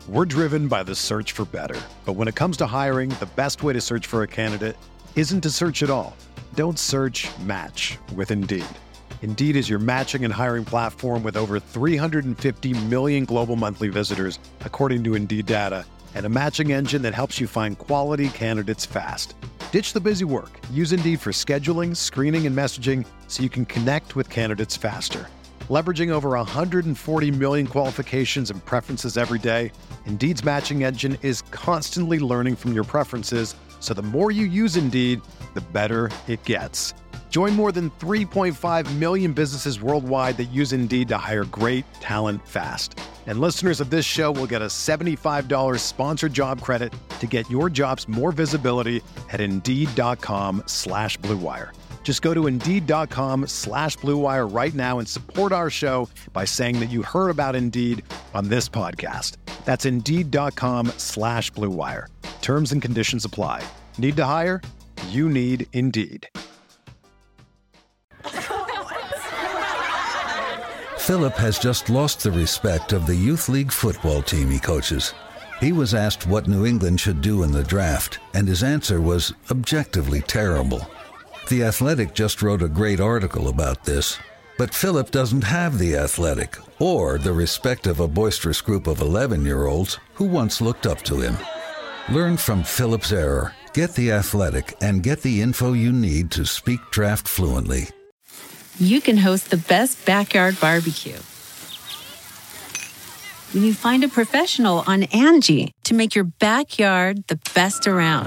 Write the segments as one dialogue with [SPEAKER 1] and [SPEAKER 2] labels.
[SPEAKER 1] We're driven by the search for better. But when it comes to hiring, the best way to search for a candidate isn't to search at all. Don't search, match with Indeed. Indeed is your matching and hiring platform with over 350 million global monthly visitors, according to Indeed data, and a matching engine that helps you find quality candidates fast. Ditch the busy work. Use Indeed for scheduling, screening, and messaging so you can connect with candidates faster. Leveraging over 140 million qualifications and preferences every day, Indeed's matching engine is constantly learning from your preferences, so the more you use Indeed, the better it gets. Join more than 3.5 million businesses worldwide that use Indeed to hire great talent fast. And listeners of this show will get a $75 sponsored job credit to get your jobs more visibility at Indeed.com/Blue Wire. Just go to Indeed.com/Blue Wire right now and support our show by saying that you heard about Indeed on this podcast. That's Indeed.com/Blue Wire. Terms and conditions apply. Need to hire? You need Indeed.
[SPEAKER 2] Philip has just lost the respect of the Youth League football team he coaches. He was asked what New England should do in the draft, and his answer was objectively terrible. The Athletic just wrote a great article about this, but Philip doesn't have The Athletic or the respect of a boisterous group of 11-year-olds who once looked up to him. Learn from Philip's error. Get The Athletic and get the info you need to speak draft fluently.
[SPEAKER 3] You can host the best backyard barbecue when you find a professional on Angie to make your backyard the best around.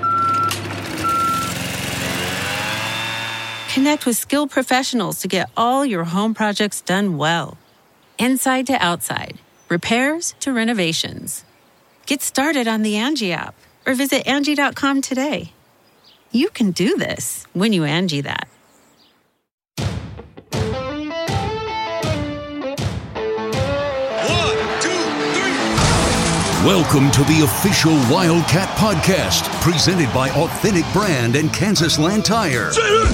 [SPEAKER 3] Connect with skilled professionals to get all your home projects done well. Inside to outside, repairs to renovations. Get started on the Angie app or visit Angie.com today. You can do this when you Angie that.
[SPEAKER 4] Welcome to the official Wildcat Podcast, presented by Authentic Brand and Kansas Land Tire.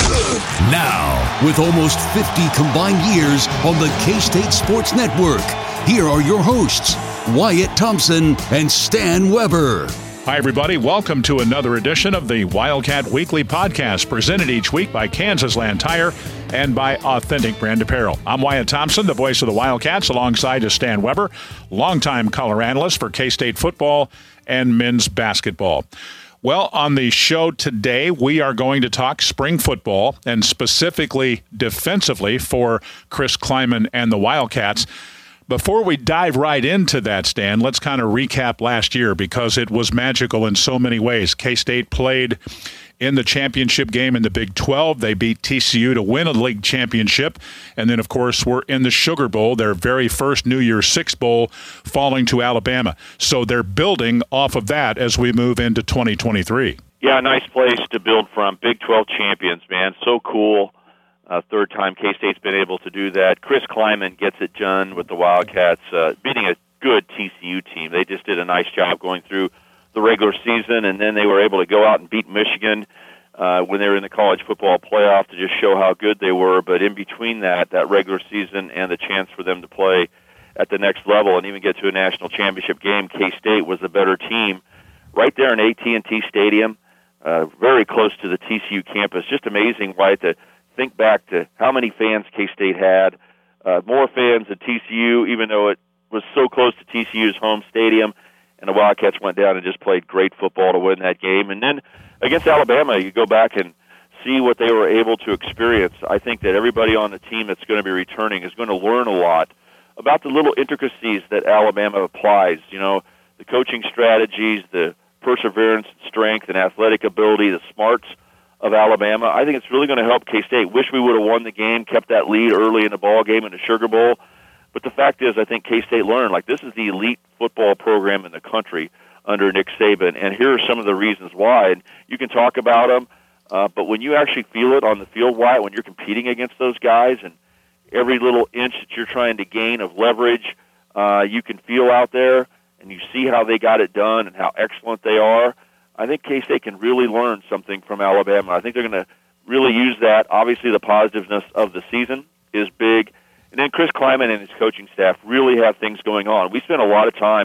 [SPEAKER 4] Now, with almost 50 combined years on the K-State Sports Network, here are your hosts, Wyatt Thompson and Stan Weber.
[SPEAKER 5] Hi, everybody. Welcome to another edition of the Wildcat Weekly Podcast, presented each week by Kansas Land Tire and by Authentic Brand Apparel. I'm Wyatt Thompson, the voice of the Wildcats, alongside of Stan Weber, longtime color analyst for K-State football and men's basketball. Well, on the show today, we are going to talk spring football and specifically defensively for Chris Klieman and the Wildcats. Before we dive right into that, Stan, let's kind of recap last year because it was magical in so many ways. K-State played in the championship game in the Big 12. They beat TCU to win a league championship. And then, of course, we're in the Sugar Bowl, their very first New Year's Six Bowl, falling to Alabama. So they're building off of that as we move into 2023.
[SPEAKER 6] Yeah, nice place to build from. Big 12 champions, man. So cool. Third time K-State's been able to do that. Chris Klieman gets it done with the Wildcats, beating a good TCU team. They just did a nice job going through the regular season, and then they were able to go out and beat Michigan when they were in the college football playoff to just show how good they were. But in between that regular season and the chance for them to play at the next level and even get to a national championship game, K-State was the better team right there in AT&T Stadium, very close to the TCU campus. Just amazing, right, to think back to how many fans K-State had, more fans at TCU, even though it was so close to TCU's home stadium, and the Wildcats went down and just played great football to win that game. And then against Alabama, you go back and see what they were able to experience. I think that everybody on the team that's going to be returning is going to learn a lot about the little intricacies that Alabama applies, you know, the coaching strategies, the perseverance, strength, and athletic ability, the smarts of Alabama. I think it's really going to help K-State. Wish we would have won the game, kept that lead early in the ball game in the Sugar Bowl. But the fact is, I think K-State learned, like, this is the elite football program in the country under Nick Saban, and here are some of the reasons why. And you can talk about them, but when you actually feel it on the field, why, when you're competing against those guys and every little inch that you're trying to gain of leverage, you can feel out there, and you see how they got it done and how excellent they are. I think K-State can really learn something from Alabama. I think they're going to really use that. Obviously, the positiveness of the season is big. And then Chris Klieman and his coaching staff really have things going on. We spent a lot of time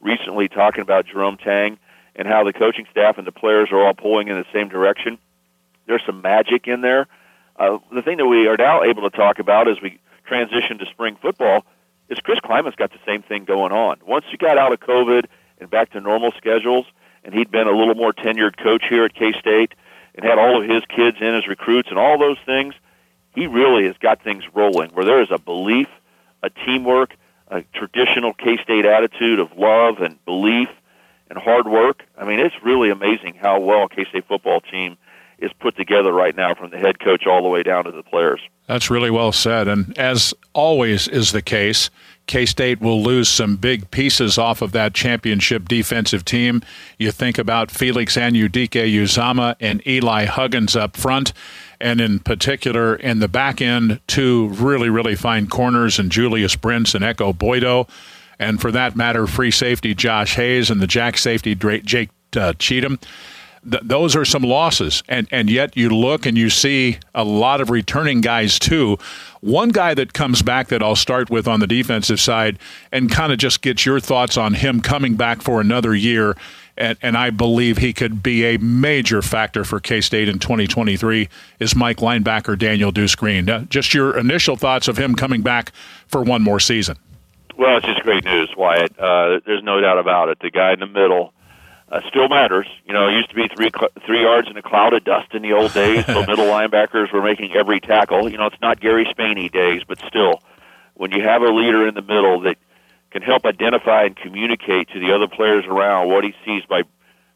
[SPEAKER 6] recently talking about Jerome Tang and how the coaching staff and the players are all pulling in the same direction. There's some magic in there. The thing that we are now able to talk about as we transition to spring football is Chris Klieman's got the same thing going on. Once you got out of COVID and back to normal schedules, and he'd been a little more tenured coach here at K-State and had all of his kids in as recruits and all those things, he really has got things rolling where there is a belief, a teamwork, a traditional K-State attitude of love and belief and hard work. I mean, it's really amazing how well a K-State football team is put together right now from the head coach all the way down to the players.
[SPEAKER 5] That's really well said. And as always is the case, K-State will lose some big pieces off of that championship defensive team. You think about Felix Anudike-Uzama and Eli Huggins up front, and in particular in the back end, two really, really fine corners in Julius Brents and Echo Boydo. And for that matter, free safety Josh Hayes and the jack safety Jake Cheatham. Those are some losses, and yet you look and you see a lot of returning guys too. One guy that comes back that I'll start with on the defensive side and kind of just get your thoughts on him coming back for another year, and I believe he could be a major factor for K-State in 2023, is Mike linebacker Daniel Deuce Green. Just your initial thoughts of him coming back for one more season.
[SPEAKER 6] Well, it's just great news, Wyatt. There's no doubt about it. The guy in the middle still matters. You know, it used to be 3 yards in a cloud of dust in the old days, so middle linebackers were making every tackle. You know, it's not Gary Spaney days, but still, when you have a leader in the middle that can help identify and communicate to the other players around what he sees by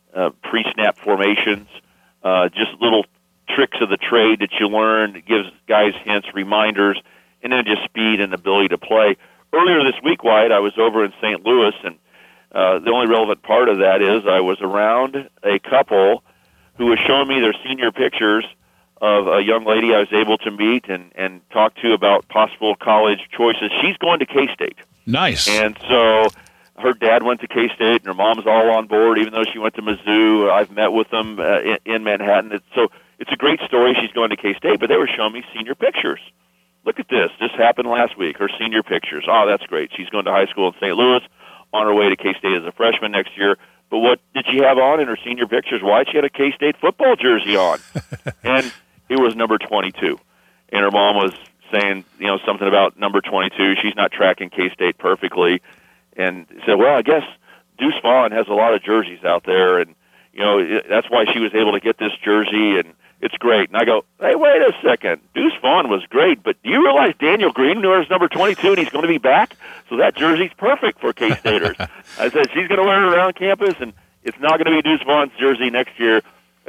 [SPEAKER 6] pre-snap formations, just little tricks of the trade that you learn, that gives guys hints, reminders, and then just speed and ability to play. Earlier this week, Wyatt, I was over in St. Louis, and the only relevant part of that is I was around a couple who was showing me their senior pictures of a young lady I was able to meet and talk to about possible college choices. She's going to K-State.
[SPEAKER 5] Nice.
[SPEAKER 6] And so her dad went to K-State, and her mom's all on board, even though she went to Mizzou. I've met with them in Manhattan. So it's a great story. She's going to K-State, but they were showing me senior pictures. Look at this. This happened last week, her senior pictures. Oh, that's great. She's going to high school in St. Louis, on her way to K-State as a freshman next year. But what did she have on in her senior pictures? Why? She had a K-State football jersey on. And it was number 22. And her mom was saying, you know, something about number 22. She's not tracking K-State perfectly. And said, well, I guess Deuce Vaughn has a lot of jerseys out there. And, you know, that's why she was able to get this jersey. And it's great. And I go, hey, wait a second. Deuce Vaughn was great, but do you realize Daniel Green wears number 22 and he's going to be back? So that jersey's perfect for K-Staters. I said, she's going to wear it around campus, and it's not going to be Deuce Vaughn's jersey next year.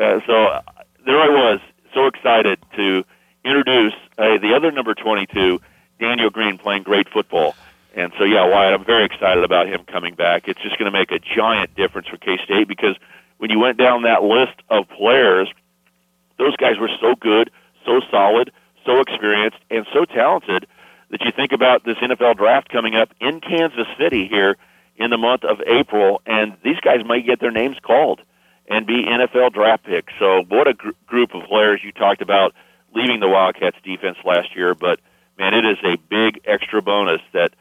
[SPEAKER 6] So there I was, so excited to introduce the other number 22, Daniel Green, playing great football. And so, yeah, Wyatt, I'm very excited about him coming back. It's just going to make a giant difference for K-State because when you went down that list of players, those guys were so good, so solid, so experienced, and so talented that you think about this NFL draft coming up in Kansas City here in the month of April, and these guys might get their names called and be NFL draft picks. So what a group of players. You talked about leaving the Wildcats defense last year, but, man, it is a big extra bonus that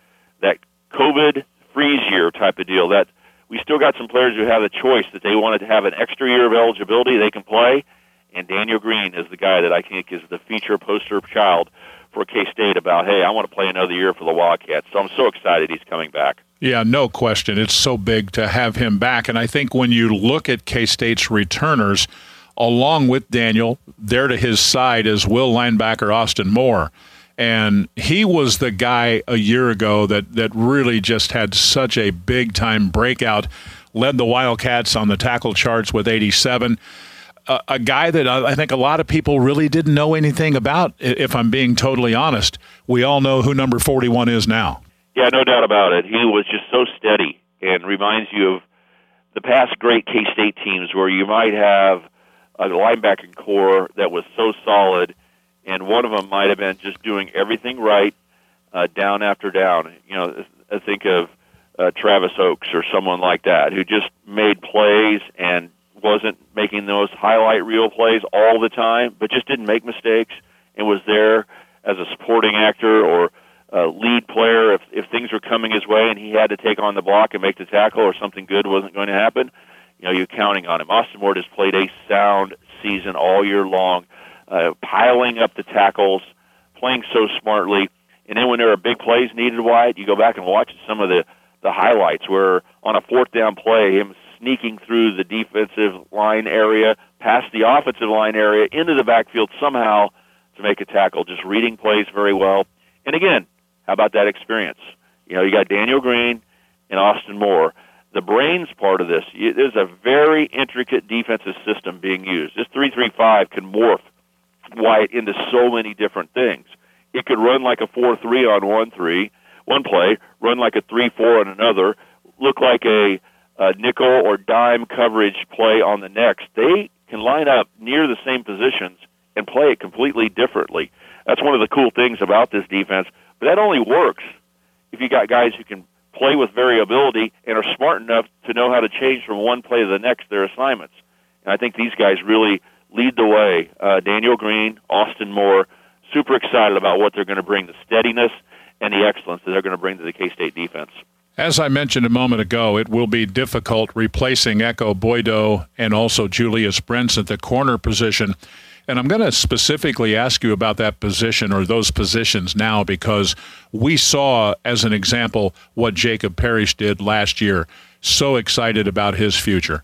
[SPEAKER 6] COVID freeze year type of deal, that we still got some players who have a choice that they wanted to have an extra year of eligibility they can play, and Daniel Green is the guy that I think is the feature poster child for K-State about, hey, I want to play another year for the Wildcats. So I'm so excited he's coming back.
[SPEAKER 5] Yeah, no question. It's so big to have him back. And I think when you look at K-State's returners, along with Daniel, there to his side is Will linebacker Austin Moore. And he was the guy a year ago that really just had such a big-time breakout, led the Wildcats on the tackle charts with 87. A guy that I think a lot of people really didn't know anything about, if I'm being totally honest. We all know who number 41 is now.
[SPEAKER 6] Yeah, no doubt about it. He was just so steady and reminds you of the past great K-State teams where you might have a linebacking core that was so solid, and one of them might have been just doing everything right down after down. You know, I think of Travis Oaks or someone like that who just made plays and wasn't making those highlight reel plays all the time, but just didn't make mistakes and was there as a supporting actor or lead player if things were coming his way and he had to take on the block and make the tackle or something good wasn't going to happen. You're counting on him. Austin Moore has played a sound season all year long, piling up the tackles, playing so smartly. And then when there are big plays needed, Wyatt, you go back and watch some of the highlights where on a fourth down play, him sneaking through the defensive line area, past the offensive line area, into the backfield somehow to make a tackle, just reading plays very well. And again, how about that experience? You got Daniel Green and Austin Moore. The brains part of this, there's a very intricate defensive system being used. This 3-3-5 can morph Wyatt into so many different things. It could run like a 4-3 on one play, run like a 3-4 on another, look like a nickel or dime coverage play on the next. They can line up near the same positions and play it completely differently. That's one of the cool things about this defense. But that only works if you got guys who can play with variability and are smart enough to know how to change from one play to the next their assignments. And I think these guys really lead the way. Daniel Green, Austin Moore, super excited about what they're going to bring, the steadiness and the excellence that they're going to bring to the K-State defense.
[SPEAKER 5] As I mentioned a moment ago, it will be difficult replacing Echo Boydo and also Julius Brents at the corner position. And I'm going to specifically ask you about that position or those positions now because we saw, as an example, what Jacob Parrish did last year. So excited about his future.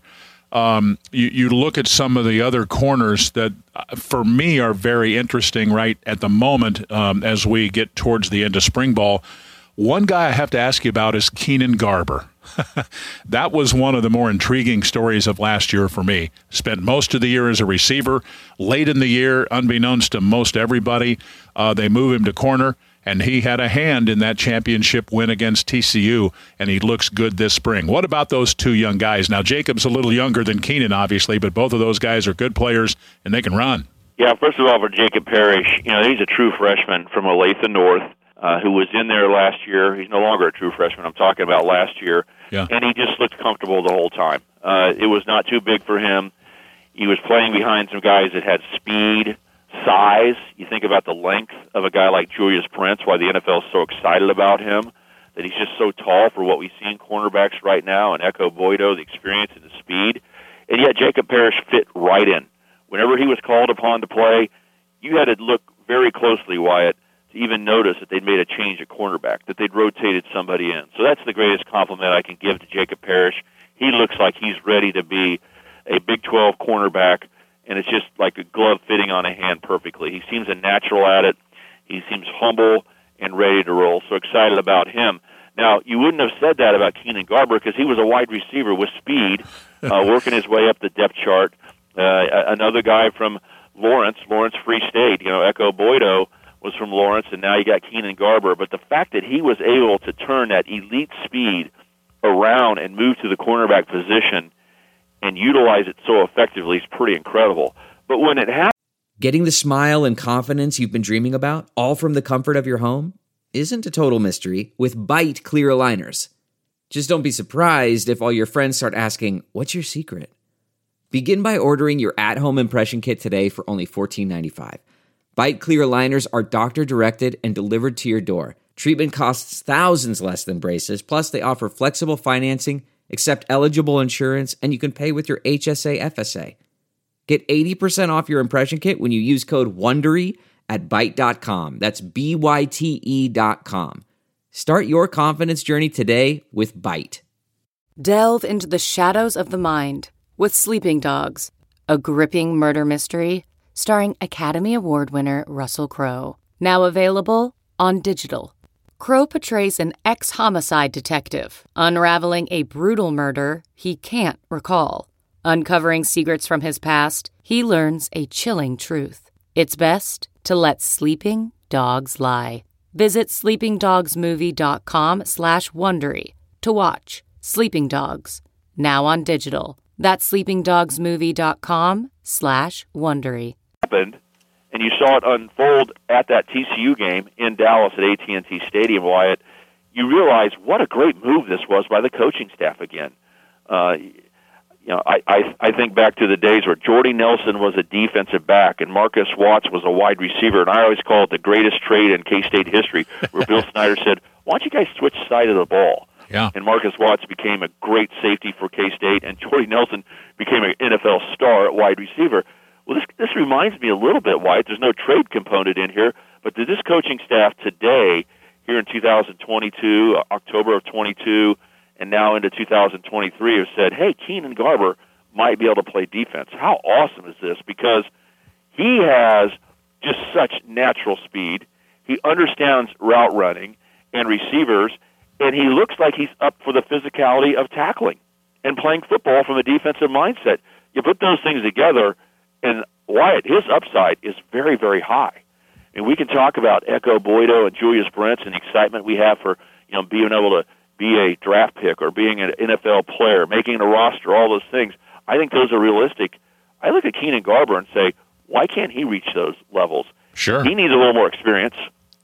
[SPEAKER 5] You look at some of the other corners that, for me, are very interesting right at the moment as we get towards the end of spring ball. One guy I have to ask you about is Keenan Garber. That was one of the more intriguing stories of last year for me. Spent most of the year as a receiver. Late in the year, unbeknownst to most everybody, they move him to corner, and he had a hand in that championship win against TCU, and he looks good this spring. What about those two young guys? Now, Jacob's a little younger than Keenan, obviously, but both of those guys are good players, and they can run.
[SPEAKER 6] Yeah, first of all, for Jacob Parrish, he's a true freshman from Olathe North who was in there last year. He's no longer a true freshman. I'm talking about last year.
[SPEAKER 5] Yeah.
[SPEAKER 6] And he just looked comfortable the whole time. It was not too big for him. He was playing behind some guys that had speed, size. You think about the length of a guy like Julius Brents, why the NFL is so excited about him, that he's just so tall for what we see in cornerbacks right now, and Echo Boydo, the experience and the speed. And yet Jacob Parrish fit right in. Whenever he was called upon to play, you had to look very closely, Wyatt, to even notice that they'd made a change at cornerback, that they'd rotated somebody in. So that's the greatest compliment I can give to Jacob Parrish. He looks like he's ready to be a Big 12 cornerback, and it's just like a glove fitting on a hand perfectly. He seems a natural at it. He seems humble and ready to roll. So excited about him. Now, you wouldn't have said that about Keenan Garber because he was a wide receiver with speed, working his way up the depth chart. Another guy from Lawrence Free State, Echo Boydo was from Lawrence, and now you got Keenan Garber. But the fact that he was able to turn that elite speed around and move to the cornerback position and utilize it so effectively is pretty incredible. But when it happens,
[SPEAKER 7] getting the smile and confidence you've been dreaming about, all from the comfort of your home, isn't a total mystery with Byte clear aligners. Just don't be surprised if all your friends start asking, "What's your secret?" Begin by ordering your at-home impression kit today for only $14.95. Byte clear aligners are doctor-directed and delivered to your door. Treatment costs thousands less than braces, plus they offer flexible financing, accept eligible insurance, and you can pay with your HSA FSA. Get 80% off your impression kit when you use code WONDERY at Byte.com. That's BYTE.com. Start your confidence journey today with Byte.
[SPEAKER 8] Delve into the shadows of the mind with Sleeping Dogs, a gripping murder mystery starring Academy Award winner Russell Crowe. Now available on digital. Crowe portrays an ex-homicide detective unraveling a brutal murder he can't recall. Uncovering secrets from his past, he learns a chilling truth. It's best to let sleeping dogs lie. Visit sleepingdogsmovie.com/Wondery to watch Sleeping Dogs, now on digital. That's sleepingdogsmovie.com/Wondery.
[SPEAKER 6] Happened, and you saw it unfold at that TCU game in Dallas at AT&T Stadium, Wyatt, you realize what a great move this was by the coaching staff again. I think back to the days where Jordy Nelson was a defensive back and Marcus Watts was a wide receiver, and I always call it the greatest trade in K-State history, where Bill Snyder said, why don't you guys switch side of the ball?
[SPEAKER 5] Yeah.
[SPEAKER 6] And Marcus Watts became a great safety for K-State, and Jordy Nelson became an NFL star at wide receiver. Well, this reminds me a little bit, Wyatt. There's no trade component in here, but did this coaching staff today, here in 2022, October of 22, and now into 2023, have said, hey, Keenan Garber might be able to play defense. How awesome is this? Because he has just such natural speed. He understands route running and receivers, and he looks like he's up for the physicality of tackling and playing football from a defensive mindset. You put those things together, and Wyatt, his upside is very, very high. And we can talk about Echo Boydo and Julius Brents and the excitement we have for being able to be a draft pick or being an NFL player, making a roster, all those things. I think those are realistic. I look at Keenan Garber and say, why can't he reach those levels?
[SPEAKER 5] Sure.
[SPEAKER 6] He needs a little more experience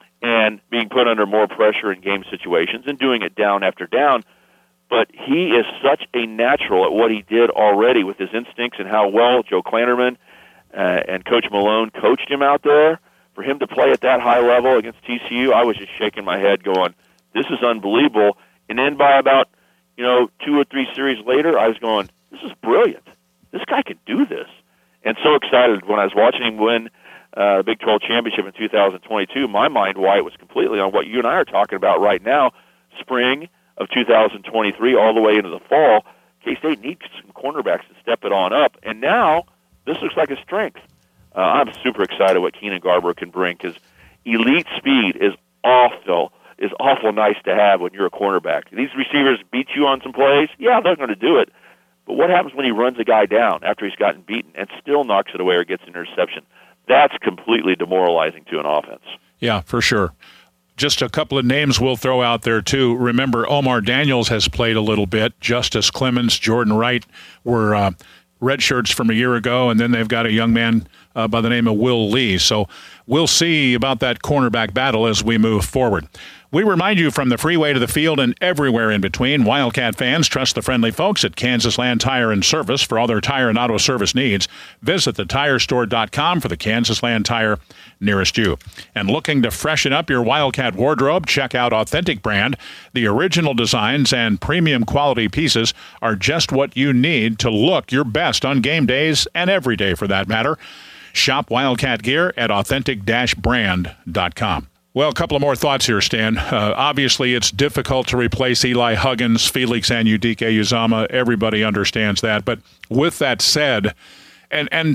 [SPEAKER 6] and being put under more pressure in game situations and doing it down after down. But he is such a natural at what he did already with his instincts and how well Joe Klanderman and Coach Malone coached him out there. For him to play at that high level against TCU, I was just shaking my head going, this is unbelievable. And then by about 2 or 3 series later, I was going, this is brilliant. This guy can do this. And so excited when I was watching him win the Big 12 championship in 2022. My mind, Wyatt, was completely on what you and I are talking about right now, spring of 2023 all the way into the fall. K-State needs some cornerbacks to step it on up. And now this looks like a strength. I'm super excited what Keenan Garber can bring because elite speed is awful nice to have when you're a cornerback. These receivers beat you on some plays. Yeah, they're going to do it. But what happens when he runs a guy down after he's gotten beaten and still knocks it away or gets an interception? That's completely demoralizing to an offense.
[SPEAKER 5] Yeah, for sure. Just a couple of names we'll throw out there, too. Remember, Omar Daniels has played a little bit. Justice Clemens, Jordan Wright were red shirts from a year ago, and then they've got a young man by the name of Will Lee. So we'll see about that cornerback battle as we move forward. We remind you from the freeway to the field and everywhere in between, Wildcat fans trust the friendly folks at Kansas Land Tire and Service for all their tire and auto service needs. Visit thetirestore.com for the Kansas Land Tire nearest you. And looking to freshen up your Wildcat wardrobe, check out Authentic Brand. The original designs and premium quality pieces are just what you need to look your best on game days and every day for that matter. Shop Wildcat gear at authentic-brand.com. Well, a couple of more thoughts here, Stan. Obviously, it's difficult to replace Eli Huggins, Felix Anudike-Uzomah. Everybody understands that. But with that said, and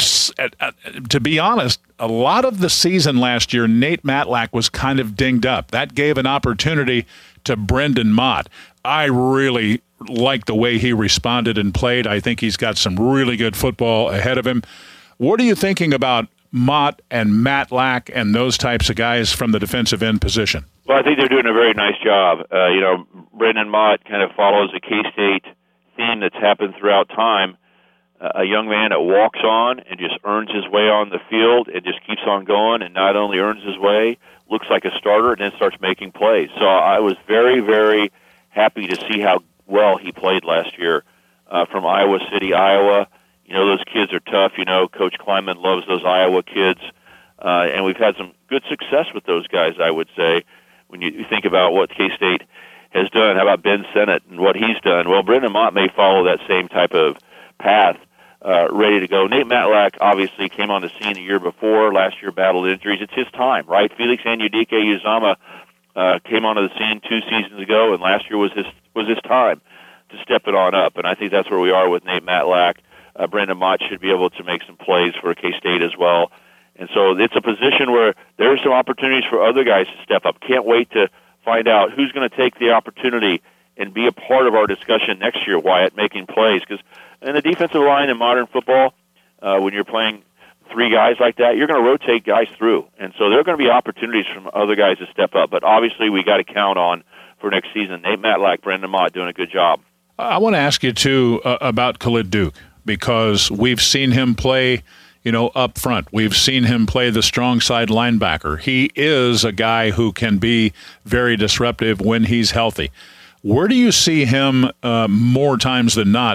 [SPEAKER 5] to be honest, a lot of the season last year, Nate Matlack was kind of dinged up. That gave an opportunity to Brendan Mott. I really like the way he responded and played. I think he's got some really good football ahead of him. What are you thinking about Mott and Matlack and those types of guys from the defensive end position?
[SPEAKER 6] Well, I think they're doing a very nice job. Brendan Mott kind of follows a K-State theme that's happened throughout time. A young man that walks on and just earns his way on the field and just keeps on going and not only earns his way, looks like a starter, and then starts making plays. So I was very, very happy to see how well he played last year from Iowa City, Iowa. Those kids are tough. Coach Kleinman loves those Iowa kids. And we've had some good success with those guys, I would say, when you think about what K-State has done. How about Ben Sennett and what he's done? Well, Brendan Mott may follow that same type of path, ready to go. Nate Matlack obviously came on the scene the year before. Last year battled injuries. It's his time, right? Felix Anudike-Uzomah came onto the scene 2 seasons ago, and last year was his time to step it on up. And I think that's where we are with Nate Matlack. Brendan Mott should be able to make some plays for K-State as well. And so it's a position where there are some opportunities for other guys to step up. Can't wait to find out who's going to take the opportunity and be a part of our discussion next year, Wyatt, making plays. Because in the defensive line in modern football, when you're playing 3 guys like that, you're going to rotate guys through. And so there are going to be opportunities from other guys to step up. But obviously we got to count on for next season Nate Matlack, Brendan Mott doing a good job.
[SPEAKER 5] I want to ask you, too, about Khalid Duke, because we've seen him play, up front. We've seen him play the strong side linebacker. He is a guy who can be very disruptive when he's healthy. Where do you see him more times than not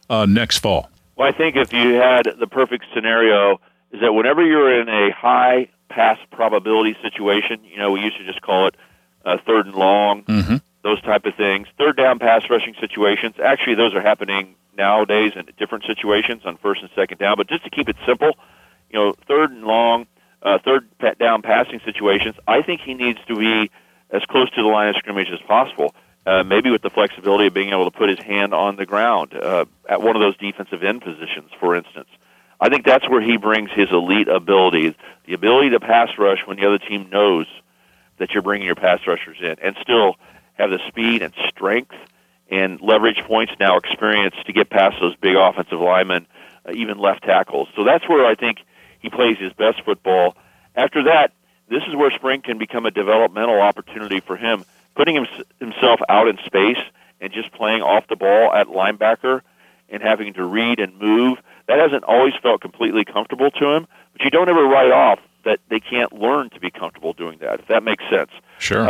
[SPEAKER 5] next fall?
[SPEAKER 6] Well, I think if you had the perfect scenario is that whenever you're in a high pass probability situation, we used to just call it third and long, those type of things. Third down pass rushing situations, actually those are happening nowadays in different situations on first and second down. But just to keep it simple, third and long, third down passing situations, I think he needs to be as close to the line of scrimmage as possible, maybe with the flexibility of being able to put his hand on the ground at one of those defensive end positions, for instance. I think that's where he brings his elite abilities, the ability to pass rush when the other team knows that you're bringing your pass rushers in, and still have the speed and strength and leverage points, now experience, to get past those big offensive linemen, even left tackles. So that's where I think he plays his best football. After that, this is where spring can become a developmental opportunity for him, putting himself out in space and just playing off the ball at linebacker and having to read and move. That hasn't always felt completely comfortable to him, but you don't ever write off that they can't learn to be comfortable doing that, if that makes sense.
[SPEAKER 5] Sure.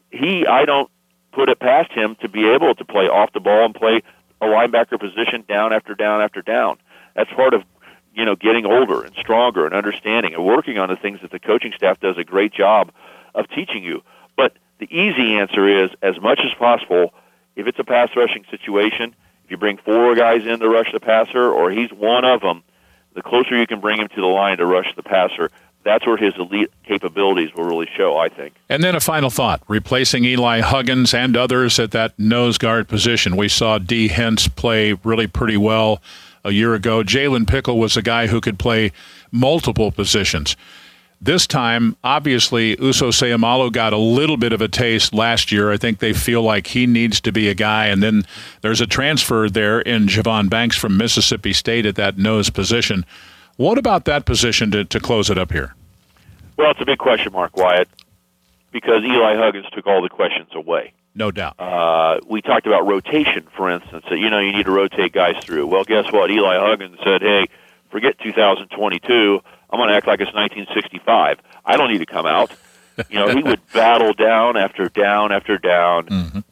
[SPEAKER 6] I don't put it past him to be able to play off the ball and play a linebacker position down after down after down. That's part of, getting older and stronger and understanding and working on the things that the coaching staff does a great job of teaching you. But the easy answer is, as much as possible, if it's a pass rushing situation, if you bring 4 guys in to rush the passer, or he's one of them, the closer you can bring him to the line to rush the passer, that's where his elite capabilities will really show, I think.
[SPEAKER 5] And then a final thought, replacing Eli Huggins and others at that nose guard position. We saw Dee Hentz play really pretty well a year ago. Jalen Pickle was a guy who could play multiple positions. This time, obviously, Uso Seumalo got a little bit of a taste last year. I think they feel like he needs to be a guy. And then there's a transfer there in Javon Banks from Mississippi State at that nose position. What about that position to close it up here?
[SPEAKER 6] Well, it's a big question mark, Wyatt, because Eli Huggins took all the questions away.
[SPEAKER 5] No doubt.
[SPEAKER 6] We talked about rotation, for instance, that, you need to rotate guys through. Well, guess what? Eli Huggins said, hey, forget 2022. I'm going to act like it's 1965. I don't need to come out. He would battle down after down after down.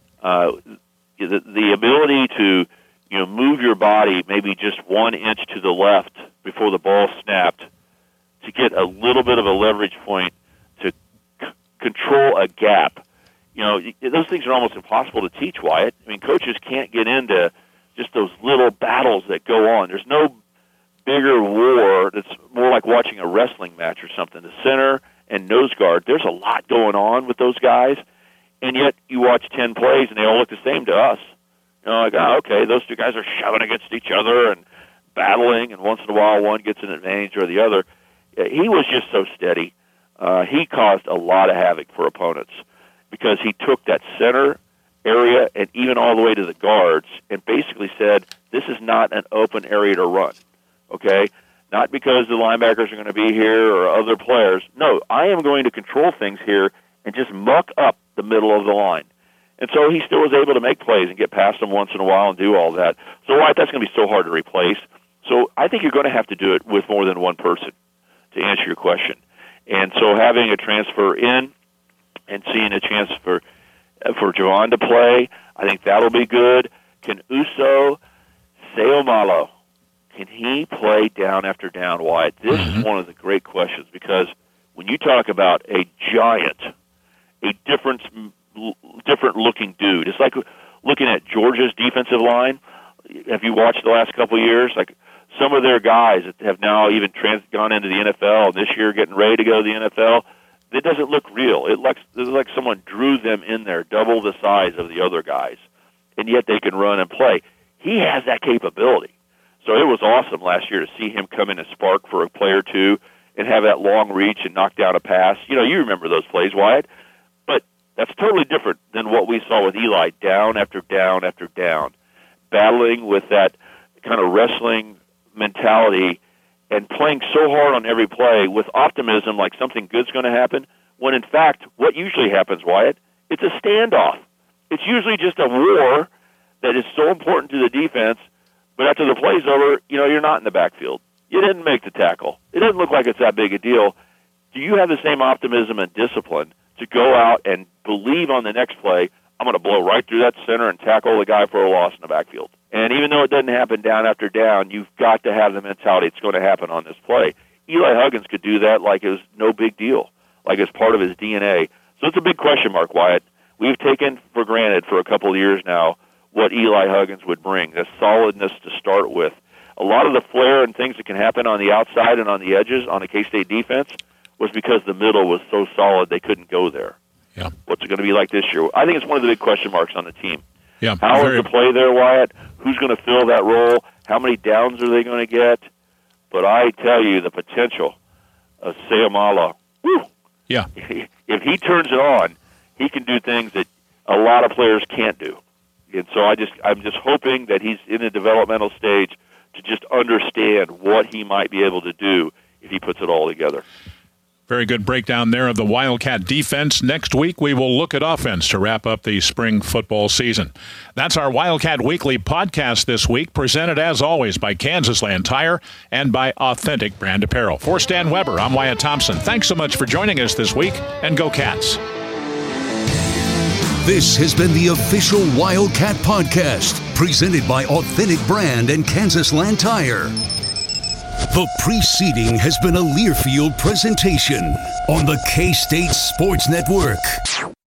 [SPEAKER 6] The ability to, move your body maybe just 1 inch to the left before the ball snapped to get a little bit of a leverage point to control a gap. Those things are almost impossible to teach, Wyatt. I mean, coaches can't get into just those little battles that go on. There's no bigger war that's more like watching a wrestling match or something. The center and nose guard, there's a lot going on with those guys, and yet you watch 10 plays and they all look the same to us. Okay, those 2 guys are shoving against each other and battling, and once in a while one gets an advantage or the other. He was just so steady. He caused a lot of havoc for opponents because he took that center area and even all the way to the guards and basically said, this is not an open area to run. Okay? Not because the linebackers are going to be here or other players. No, I am going to control things here and just muck up the middle of the line. And so he still was able to make plays and get past them once in a while and do all that. So, Wyatt, that's going to be so hard to replace. So I think you're going to have to do it with more than one person, to answer your question. And so having a transfer in and seeing a chance for Javon to play, I think that'll be good. Can Uso Seumalo, can he play down after down, Wyatt? This is one of the great questions, because when you talk about a giant, a different-looking dude, it's like looking at Georgia's defensive line. Have you watched the last couple of years? Like some of their guys that have now even gone into the NFL, and this year getting ready to go to the NFL, it doesn't look real. It looks like someone drew them in there, double the size of the other guys, and yet they can run and play. He has that capability. So it was awesome last year to see him come in and spark for a play or two and have that long reach and knock down a pass. You remember those plays, Wyatt. But that's totally different than what we saw with Eli, down after down after down, battling with that kind of wrestling mentality and playing so hard on every play with optimism like something good's going to happen, when in fact what usually happens, Wyatt, it's a standoff. It's usually just a war that is so important to the defense, but after the play's over, you're not in the backfield. You didn't make the tackle. It doesn't look like it's that big a deal. Do you have the same optimism and discipline to go out and believe on the next play, I'm going to blow right through that center and tackle the guy for a loss in the backfield. And even though it doesn't happen down after down, you've got to have the mentality it's going to happen on this play. Eli Huggins could do that like it was no big deal, like it's part of his DNA. So it's a big question mark, Wyatt. We've taken for granted for a couple of years now what Eli Huggins would bring, the solidness to start with. A lot of the flair and things that can happen on the outside and on the edges on the K-State defense was because the middle was so solid they couldn't go there.
[SPEAKER 5] Yeah.
[SPEAKER 6] What's it going to be like this year? I think it's one of the big question marks on the team.
[SPEAKER 5] Yeah.
[SPEAKER 6] How is the play there, Wyatt? Who's going to fill that role? How many downs are they going to get? But I tell you, the potential of Seumalo, whew,
[SPEAKER 5] yeah.
[SPEAKER 6] If he turns it on, he can do things that a lot of players can't do. And so I'm just hoping that he's in a developmental stage to just understand what he might be able to do if he puts it all together.
[SPEAKER 5] Very good breakdown there of the Wildcat defense. Next week, we will look at offense to wrap up the spring football season. That's our Wildcat Weekly podcast this week, presented as always by Kansas Land Tire and by Authentic Brand Apparel. For Stan Weber, I'm Wyatt Thompson. Thanks so much for joining us this week, and go Cats.
[SPEAKER 4] This has been the official Wildcat podcast, presented by Authentic Brand and Kansas Land Tire. The preceding has been a Learfield presentation on the K-State Sports Network.